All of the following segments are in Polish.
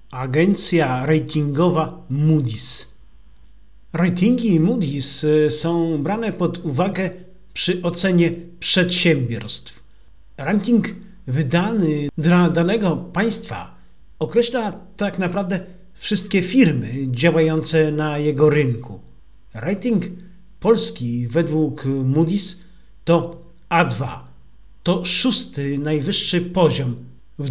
Agencja ratingowa Moody's. Ratingi Moody's są brane pod uwagę przy ocenie przedsiębiorstw. Ranking wydany dla danego państwa określa tak naprawdę wszystkie firmy działające na jego rynku. Rating Polski według Moody's to A2. To 6. najwyższy poziom w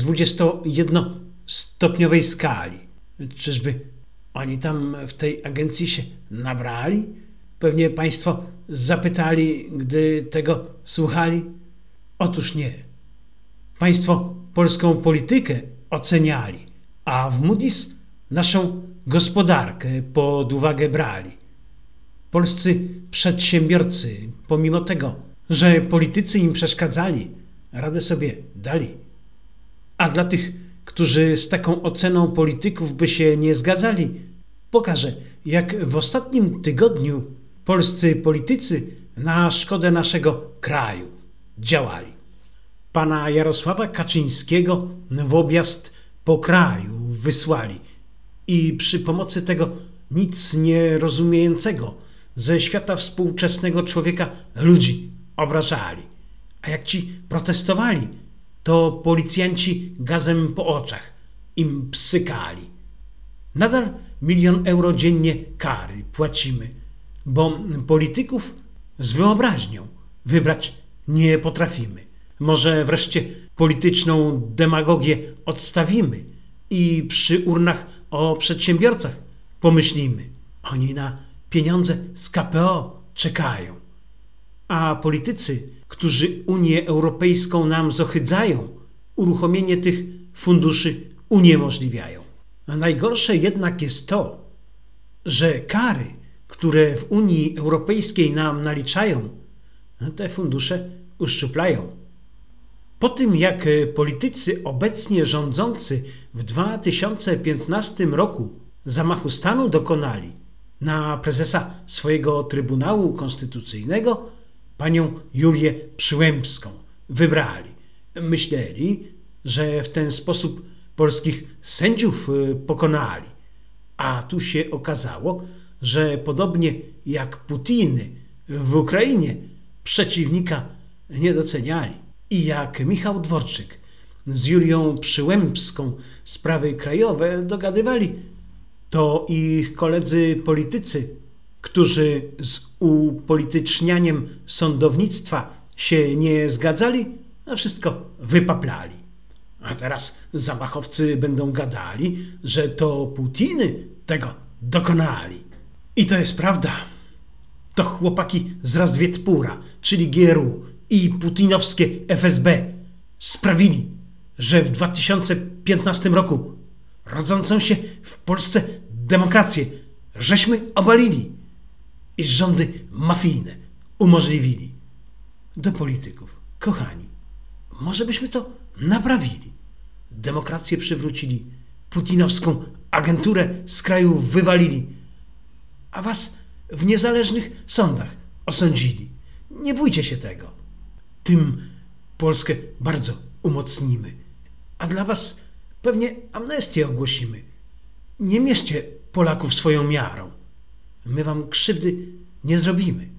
21-stopniowej skali. Czyżby oni tam w tej agencji się nabrali? Pewnie państwo zapytali, gdy tego słuchali. Otóż nie. Państwo polską politykę oceniali, a w Moody's naszą gospodarkę pod uwagę brali. Polscy przedsiębiorcy, pomimo tego, że politycy im przeszkadzali, radę sobie dali. A dla tych, którzy z taką oceną polityków by się nie zgadzali, pokażę, jak w ostatnim tygodniu polscy politycy na szkodę naszego kraju działali. Pana Jarosława Kaczyńskiego w objazd po kraju wysłali i przy pomocy tego nic nie rozumiejącego ze świata współczesnego człowieka ludzi obrażali. A jak ci protestowali, to policjanci gazem po oczach im psykali. Nadal 1 000 000 euro dziennie kary płacimy, bo polityków z wyobraźnią wybrać nie potrafimy. Może wreszcie polityczną demagogię odstawimy i przy urnach o przedsiębiorcach pomyślimy. Oni na pieniądze z KPO czekają. A politycy, którzy Unię Europejską nam zohydzają, uruchomienie tych funduszy uniemożliwiają. A najgorsze jednak jest to, że kary, które w Unii Europejskiej nam naliczają, te fundusze uszczuplają. Po tym, jak politycy obecnie rządzący w 2015 roku zamachu stanu dokonali na prezesa swojego Trybunału Konstytucyjnego, panią Julię Przyłębską wybrali. Myśleli, że w ten sposób polskich sędziów pokonali. A tu się okazało, że podobnie jak Putiny w Ukrainie przeciwnika nie doceniali. I jak Michał Dworczyk z Julią Przyłębską sprawy krajowe dogadywali, to ich koledzy politycy, którzy z upolitycznianiem sądownictwa się nie zgadzali, wszystko wypaplali. A teraz zamachowcy będą gadali, że to Putiny tego dokonali. I to jest prawda. To chłopaki z Razwiedpura, czyli GRU i putinowskie FSB sprawili, że w 2015 roku rodzącą się w Polsce demokrację żeśmy obalili i rządy mafijne umożliwili. Do polityków, kochani, może byśmy to naprawili. Demokrację przywrócili, putinowską agenturę z kraju wywalili, a was w niezależnych sądach osądzili. Nie bójcie się tego. Tym Polskę bardzo umocnimy. A dla was pewnie amnestię ogłosimy. Nie mierzcie Polaków swoją miarą. My wam krzywdy nie zrobimy.